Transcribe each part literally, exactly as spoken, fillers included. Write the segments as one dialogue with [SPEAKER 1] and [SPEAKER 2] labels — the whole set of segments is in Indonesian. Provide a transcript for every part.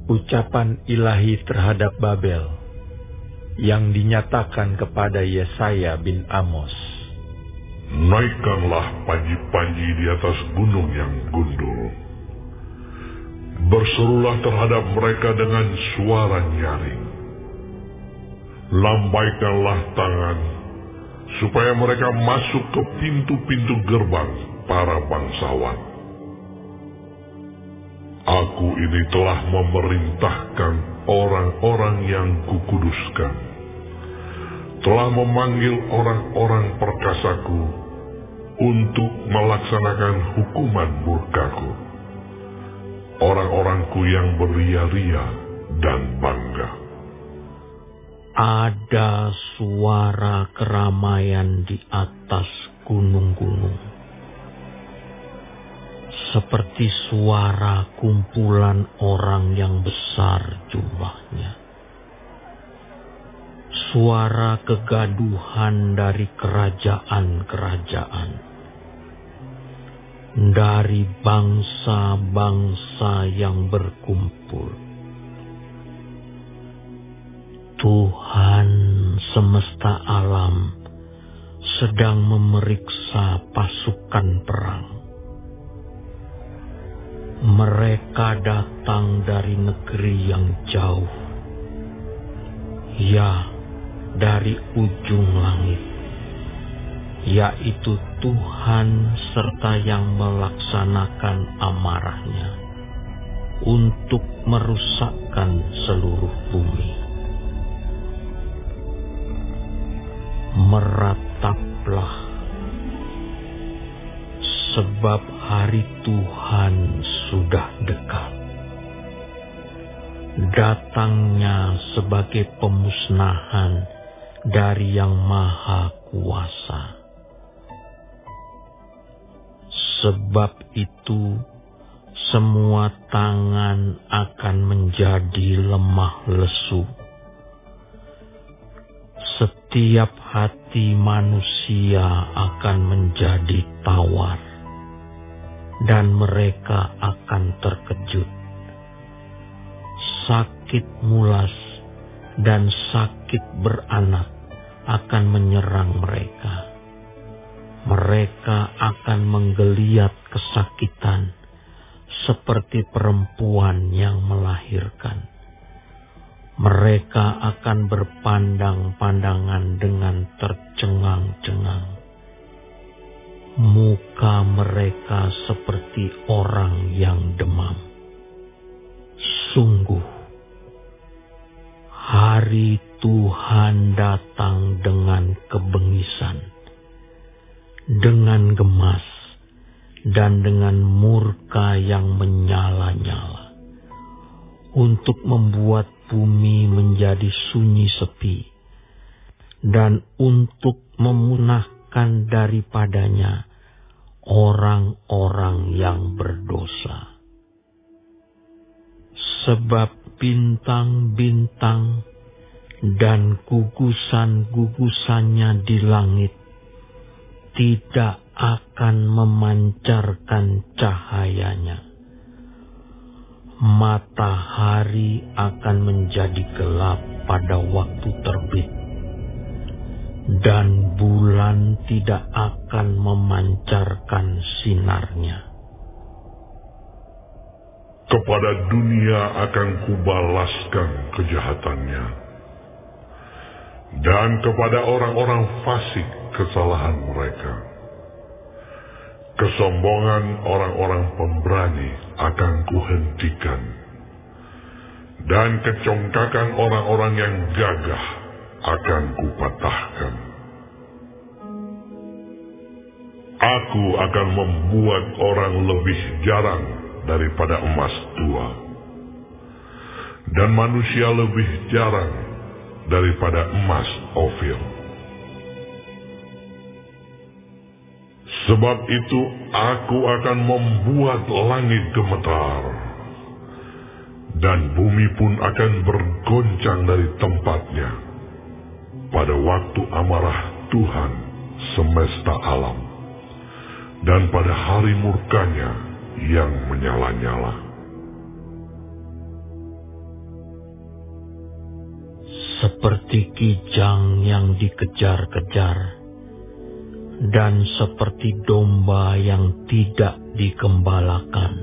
[SPEAKER 1] Ucapan ilahi terhadap Babel yang dinyatakan kepada Yesaya bin Amos.
[SPEAKER 2] Naikkanlah panji-panji di atas gunung yang gundul. Berserulah terhadap mereka dengan suara nyaring. Lambaikanlah tangan, supaya mereka masuk ke pintu-pintu gerbang para bangsawan. Aku ini telah memerintahkan orang-orang yang kukuduskan, telah memanggil orang-orang perkasaku untuk melaksanakan hukuman murkaku, orang-orangku yang beria-ria dan bangga.
[SPEAKER 3] Ada suara keramaian di atas gunung-gunung, seperti suara kumpulan orang yang besar jumlahnya. Suara kegaduhan dari kerajaan-kerajaan, dari bangsa-bangsa yang berkumpul. Tuhan semesta alam sedang memeriksa pasukan perang. Mereka datang dari negeri yang jauh, ya, dari ujung langit, yaitu Tuhan serta yang melaksanakan amarahnya untuk merusakkan seluruh bumi. Merataplah, sebab hari Tuhan sudah dekat. Datangnya sebagai pemusnahan dari Yang Maha Kuasa. Sebab itu, semua tangan akan menjadi lemah lesu. Setiap hati manusia akan menjadi tawar, dan mereka akan terkejut. Sakit mulas dan sakit beranak akan menyerang mereka. Mereka akan menggeliat kesakitan seperti perempuan yang melahirkan. Mereka akan berpandang-pandangan dengan tercengang-cengang. Muka mereka seperti orang yang demam. Sungguh, hari Tuhan datang dengan kebengisan, dengan gemas, dan dengan murka yang menyala-nyala, untuk membuat bumi menjadi sunyi sepi, dan untuk memunahkan daripadanya orang-orang yang berdosa. Sebab bintang-bintang dan gugusan-gugusannya di langit tidak akan memancarkan cahayanya. Matahari akan menjadi gelap pada waktu terbit, dan bulan tidak akan memancarkan sinarnya.
[SPEAKER 2] Kepada dunia akan kubalaskan kejahatannya, dan kepada orang-orang fasik kesalahan mereka. Kesombongan orang-orang pemberani akan kuhentikan, dan kecongkakan orang-orang yang gagah akan kupatahkan. Aku akan membuat orang lebih jarang daripada emas tua, dan manusia lebih jarang daripada emas Ofir. Sebab itu aku akan membuat langit gemetar, dan bumi pun akan bergoncang dari tempatnya pada waktu amarah Tuhan semesta alam, dan pada hari murkanya yang menyala-nyala.
[SPEAKER 3] seperti kijang yang dikejar-kejar, dan seperti domba yang tidak digembalakan.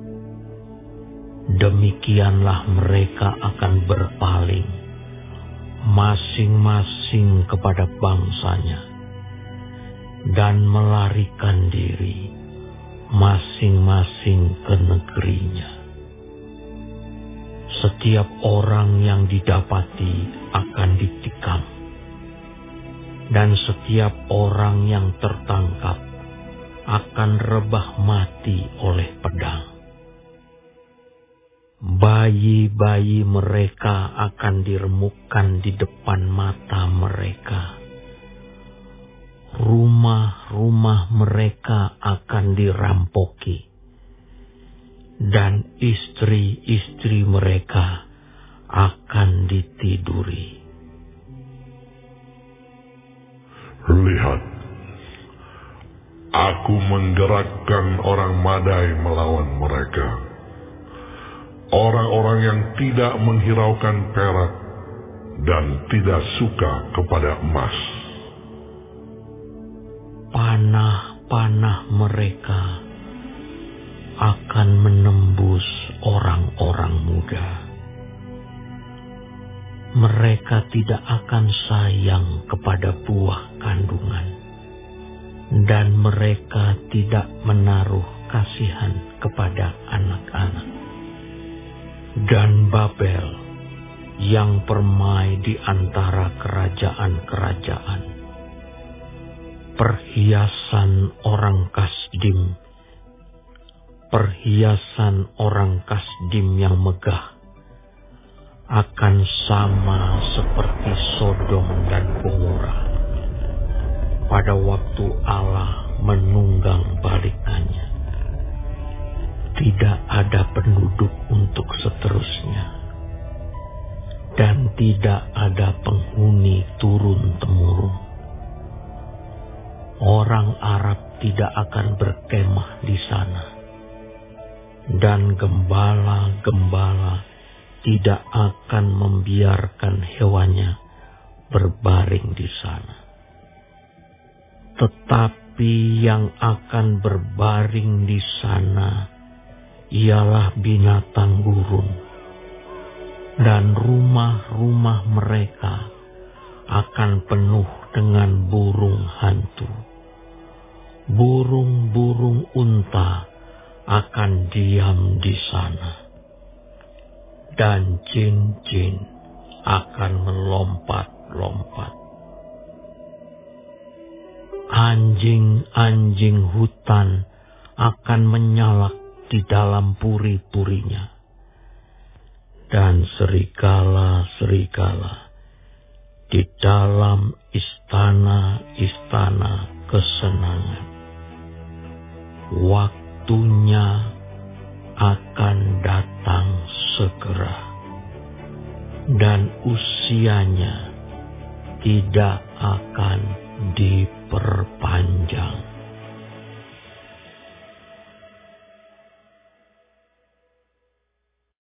[SPEAKER 3] Demikianlah mereka akan berpaling, masing-masing kepada bangsanya, dan melarikan diri, masing-masing ke negerinya. Setiap orang yang didapati akan ditikam, dan setiap orang yang tertangkap akan rebah mati oleh pedang. Bayi-bayi mereka akan diremukkan di depan mata mereka. Rumah-rumah mereka akan dirampoki, dan istri-istri mereka akan ditiduri.
[SPEAKER 2] Lihat, aku menggerakkan orang Madai melawan mereka. Orang-orang yang tidak menghiraukan perak dan tidak suka kepada emas.
[SPEAKER 3] Panah-panah mereka akan menembus orang-orang muda. Mereka tidak akan sayang kepada buah kandungan, dan mereka tidak menaruh kasihan kepada anak-anak. Dan Babel yang permai di antara kerajaan-kerajaan, perhiasan orang Kasdim, perhiasan orang Kasdim yang megah, akan sama seperti Sodom dan Gomora pada waktu Allah menunggang balikannya. Tidak ada penduduk untuk seterusnya, dan tidak ada penghuni turun-temurun. Orang Arab tidak akan berkemah di sana, dan gembala-gembala tidak akan membiarkan hewannya berbaring di sana. Tetapi yang akan berbaring di sana ialah binatang gurun, dan rumah-rumah mereka akan penuh dengan burung hantu. Burung-burung unta akan diam di sana, dan jin-jin akan melompat-lompat. Anjing-anjing hutan akan menyalak di dalam puri-purinya, dan serigala-serigala di dalam istana-istana kesenangan. Waktunya akan datang segera, dan usianya tidak akan diperpanjang.